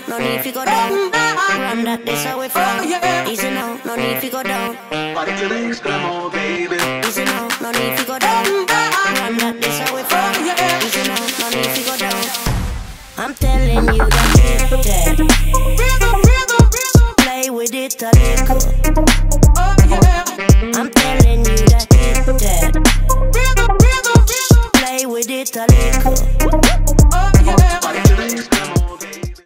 no need to go down. Run that, that's how we from. Easy now, no need to go down. Party to the extremo, baby. Easy now, no need to go down. Run that, that's how we from. Easy now, no need to go down. I'm telling you that play with it a little. I'm telling